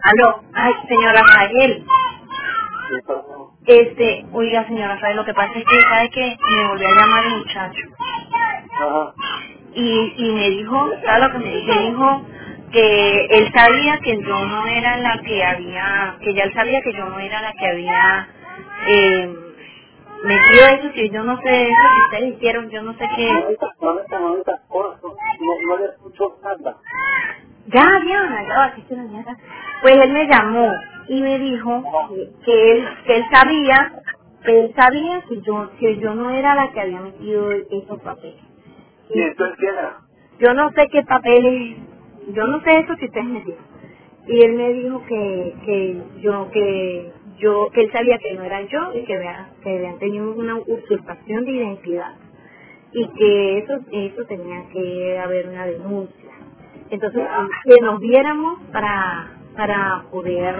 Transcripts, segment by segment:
Aló, ay, señora Rafael. ¿Qué pasó? Oiga, señora Rafael, lo que pasa es que, ¿sabe que me volvió a llamar el muchacho? Ajá. Y me dijo, ¿sabe lo que me dijo? Me dijo que él sabía que yo no era la que había, que ya él sabía que yo no era la que había eh, metido eso, que yo no sé eso que ustedes hicieron, yo no sé qué. Mamita, corto. No le escucho nada. Ya, aquí estoy la mierda. Pues él me llamó y me dijo que él sabía que yo no era la que había metido esos papeles. ¿Y entonces qué era? Yo no sé qué papeles, yo no sé eso que ustedes metieron. Y él me dijo que él sabía que no era yo y que habían tenido una usurpación de identidad y que eso tenía que haber una denuncia. Entonces, que nos viéramos para poder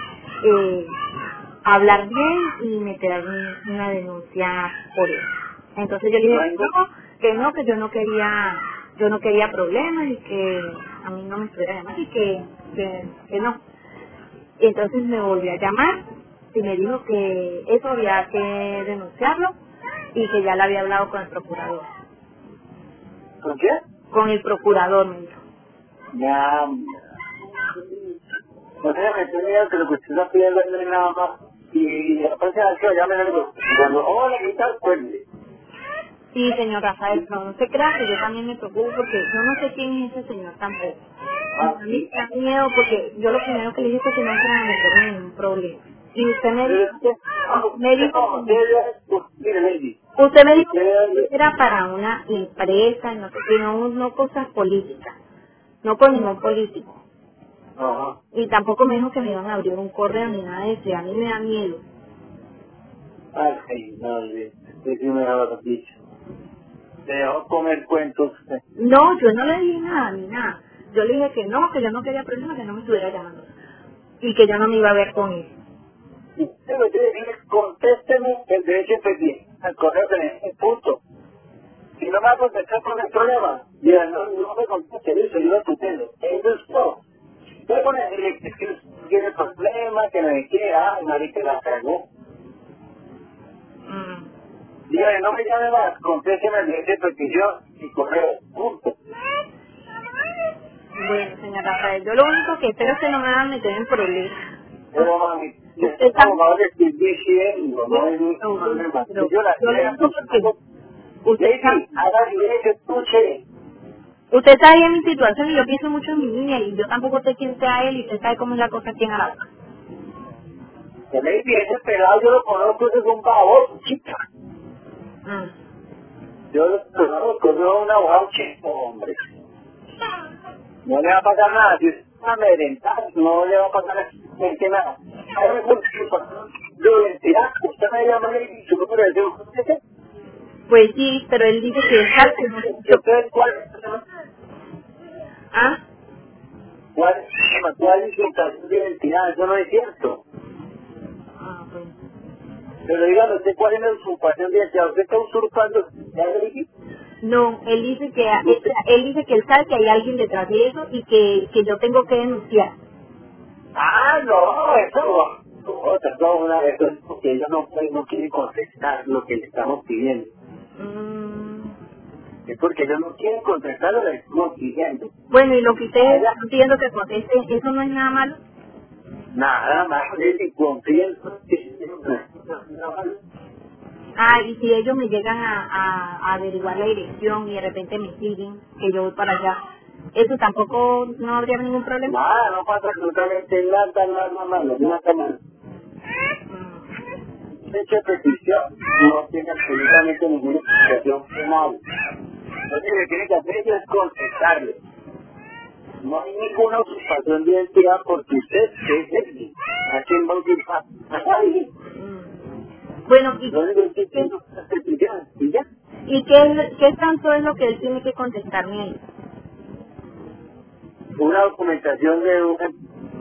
hablar bien y meter una denuncia por eso. Entonces yo le dije que yo no quería problemas y que a mí no me estuviera llamando y que no. Y entonces me volvió a llamar y me dijo que eso había que denunciarlo y que ya le había hablado con el procurador. ¿Con qué? Con el procurador, me dijo. Ya. O sea, me estoy mirando que lo que usted está pidiendo no es nada más. Y la próxima vez que llame, le digo, cuando, hola, ¿qué tal? Pues, Sí, señor Rafael, pero no se crea que yo también me preocupo porque yo no sé quién es ese señor tampoco. A mí me da miedo porque yo lo primero que le dije es que no quiero meterme en un problema. Y usted me dijo, mire, Lady, usted me dijo que era para una empresa, no sé qué, no cosas políticas, no con ningún político. Ajá. Y tampoco me dijo que me iban a abrir un correo ni nada de eso, y a mí me da miedo. Ay, madre, es que me ha dicho. Te dejó comer cuentos. No, yo no le dije nada, ni nada. Yo le dije que yo no quería problemas, que no me estuviera llamando. Y que yo no me iba a ver con él. Usted me tiene que decir, contésteme el derecho de pedir al correo que le punto. Si no me va a contestar con el problema, mira, no me conteste eso, yo lo tutelo. Eso es todo. Voy a ponerle que tiene problemas, que no me quiere, marica, la cagó. Dígale, no me llame más, contésteme el derecho de petición y correo, punto. Bueno, señora Rafael, yo lo único que espero es que no me van a meter en problemas. Pero mami, yo Usted estoy está... abogado de estoy diciendo, no hay ningún problema. Pero Yo la yo le idea, digo porque Lady, haga derecho, escuche. usted está ahí en mi situación y yo pienso mucho en mi niña y yo tampoco sé quién sea él y usted sabe cómo es la cosa aquí en Aragua. Que Lady, ese pelado yo lo conozco, ese es un baboso, chica. Yo lo conozco, yo soy un abogado chico, hombre. No le va a pasar nada, si es una merendada, no le va a pasar nada. Ahora con su patrón de identidad, usted me llama y su número de teléfono. Pues sí, pero él dice que es alto. Entonces, ¿Ah? ¿cuál es su estación de identidad? Eso no es cierto. Ah, pues. Pero dígame usted cuál es la usurpación de identidad. ¿Usted está usurpando? ¿Ya le dije? No, él dice que él sabe que hay alguien detrás de eso y que yo tengo que denunciar. Ah, no, eso no. Otra, no, eso es porque ellos no quieren contestar lo que le estamos pidiendo. Es porque ellos no quieren contestar lo que le estamos pidiendo. Bueno, y lo que ustedes están pidiendo que conteste, ¿eso no es nada malo? Nada más, si confíen. Ah, y si ellos me llegan a averiguar la dirección y de repente me siguen, que yo voy para allá, ¿eso tampoco no habría ningún problema? Nada, no pasa absolutamente nada malo. Dicha petición no tiene absolutamente ninguna explicación penal. Lo que tiene que hacer es contestarle. No hay ninguna usurpación de identidad porque usted es débil. ¿A quién va a usurpar? A nadie. Bueno, Lo único que tiene es petición y ya. qué tanto es lo que él tiene que contestarme ahí? Una documentación de una...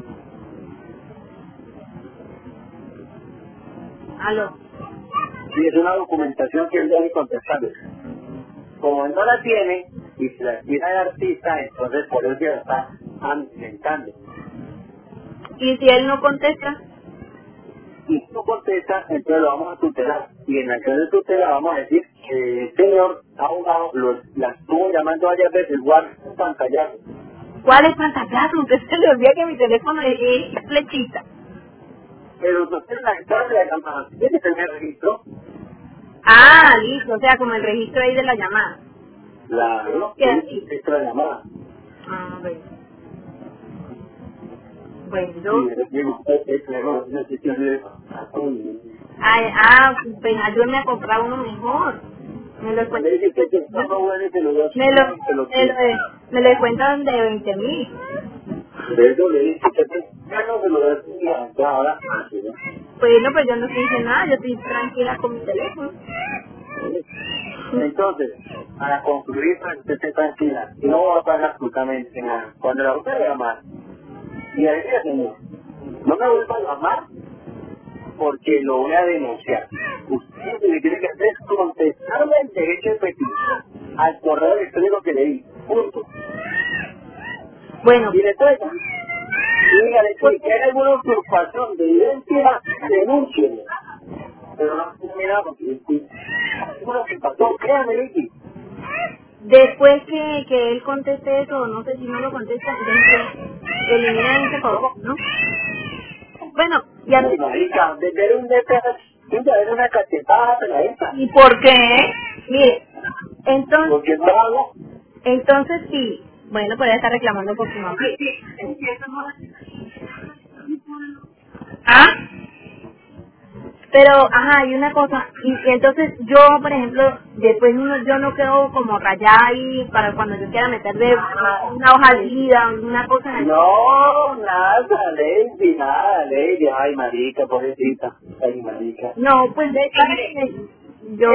Aló. Sí, es una documentación que él debe contestarle. Como él no la tiene y se la tira de artista, entonces por eso se la está ambientando. ¿Y si él no contesta? Y si no contesta, entonces lo vamos a tutelar. Y en la acción de tutela vamos a decir que el señor abogado la estuvo llamando varias veces, guarda un pantallazo. ¿Cuál es pantallazo? Usted se le olvida que mi teléfono es flechita. Pero entonces la entrada de la llamada tiene que tener registro. Ah, listo, o sea, como el registro ahí de la llamada. Claro, ¿Qué tiene así? registro de llamada. Ah, bueno. Bueno, Sí, yo... es digo, es mejor, no sé si es Pues ayúdame a comprar uno mejor. Me lo le dije que cuentan. está bueno y que lo da, Me lo cuentan de 20.000. de eso le dije que ya no se lo da, ya ahora, así, ¿no? Pues no, pues yo no hice nada, yo estoy tranquila con mi teléfono. Entonces, para concluir, para que usted esté tranquila, no va a pagar absolutamente nada. Cuando la vuelva a llamar, y ahí le señor, no me vuelva a llamar porque lo voy a denunciar. Usted lo que tiene que hacer es contestarme el derecho de petición al correo electrónico que le di. Punto. Bueno, Y después, dígale, si hay alguna usurpación de identidad, denúncienme. Pero no se mira porque es que pasó, créame, Vicky. después que él conteste eso, no sé si no lo contesta, entonces elimina ese favor, ¿no? Bueno, ya no. Ay, marica, de ver un DPS, de ver una cachetada peladita. ¿Y por qué? Mire, entonces, Porque es bravo. sí, bueno, podría estar reclamando por su mamá. ¿Ah? Pero, ajá, hay una cosa, y entonces yo, por ejemplo, después yo no quedo como rayada ahí para cuando yo quiera meterle una hoja de vida, una cosa así. No, nada, Lady. Ay, marica, pobrecita. Ay, marica. No, pues yo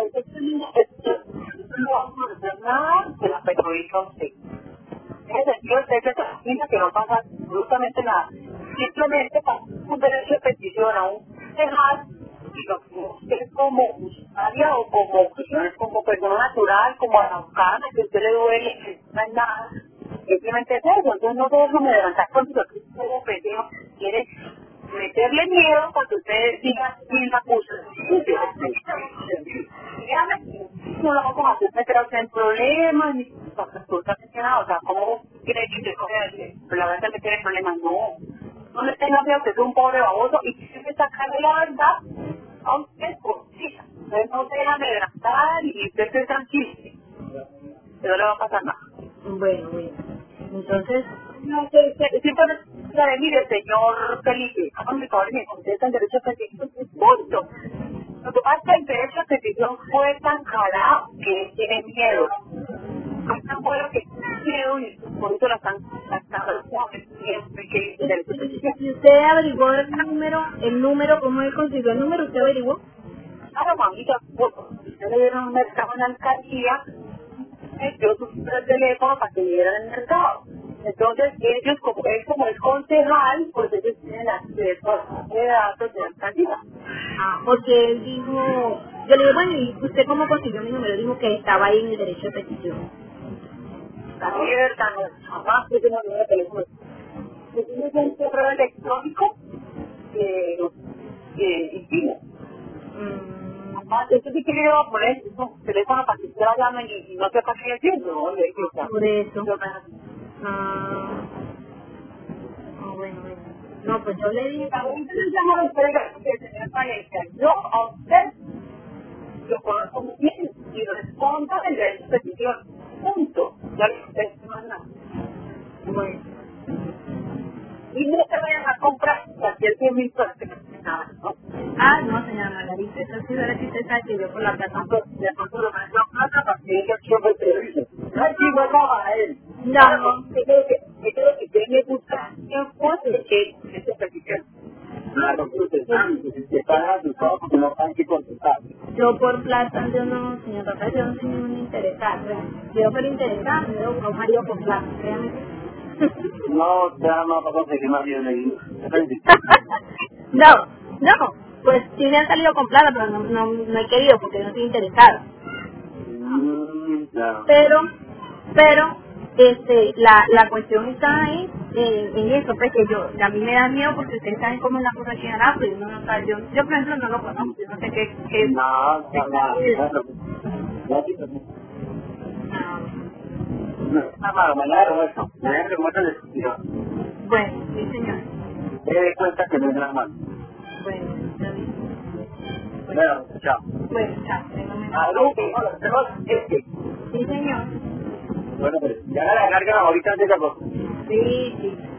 No vamos a hacer nada que la perjudica a usted. Yo sé que tranquila que no pasa absolutamente nada. Simplemente para un derecho de petición a un dejar y lo que usted como usuaria o como persona natural, como araucana, que a usted le duele, que no hay nada. Simplemente es eso. Entonces no déjame levantar con lo que usted pendejo quiere meterle miedo para que usted diga sin la acusa. Dígame, no lo vamos a hacer meter a usted en problemas ni absolutamente nada. O sea, ¿cómo cree que usted la verdad meter en problemas? No le tenga miedo que es un pobre baboso y tiene que sacarle la verdad a usted por sí. Entonces no se deja amedrentar y usted esté tranquilo. Que no le va a pasar nada. bueno, entonces, No sé, simplemente, mire, señor Felipe, hágame el favor y me contesta el derecho a petición. Punto. Lo que pasa es que el derecho a petición fue tan jalado que él tiene miedo. Es tan bueno que tiene miedo y por eso la están siempre que el derecho a petición. si usted averiguó el número, ¿cómo él consiguió el número? ¿Usted averiguó? Claro, mamita, usted le dieron un mercado en la alcaldía, yo suspendí el teléfono para que dieran el mercado. Entonces, ellos, como es concejal, pues ellos tienen acceso a de datos de la alcaldía. Ah, porque él dijo, yo le dije, bueno, ¿y usted cómo consiguió mi número? Dijo que estaba ahí en el derecho de petición. La abierta, no, jamás yo tengo número de teléfono. Yo tengo un correo electrónico que hicimos. Además, eso sí que le iba a poner un teléfono para que usted la llame y no sepa qué decir, ¿no? Le dije, o sea, Por eso. yo me... Ah, bueno. No, pues yo le dije, También se llama a usted, señor Valencia, yo a usted lo conozco muy bien y respondo el derecho de petición. Punto. Ya le contesto más nada. bueno, Y no te vayan a comprar cualquier 100.000 cosas que no tienen nada, ¿no? no, señora Margarita, eso sí, ahora sí usted sabe que yo por la plata. De pronto lo meto a plata para que ella siempre te dice. Ay, sí, no a él. Ahora, No, yo creo que usted le gusta que esta petición. Claro, pero usted sabe, que si usted paga asustado porque no hay que contestar. yo por plata, yo no, señora Rafael, yo no soy ninguna interesada. Si yo fuera interesada, me hubiera un marido por plata, créame. No, ya no va a conseguir más bien ahí. No, pues sí me han salido con plata, pero no he querido porque no estoy interesada. Claro. Pero, la cuestión está ahí en eso, pues que a mí me da miedo porque ustedes saben cómo es la cosa aquí en Arauco y uno no sabe, yo por ejemplo no lo conozco, yo no sé qué No, mañana eso. Mañana te muestro la decisión. bueno, sí señor, Te des cuenta que no es normal. bueno, está bien. Bueno, chao. Bueno, chao, Hola, sí señor, bueno, pues ya la carga ahorita de la cosa. sí, sí.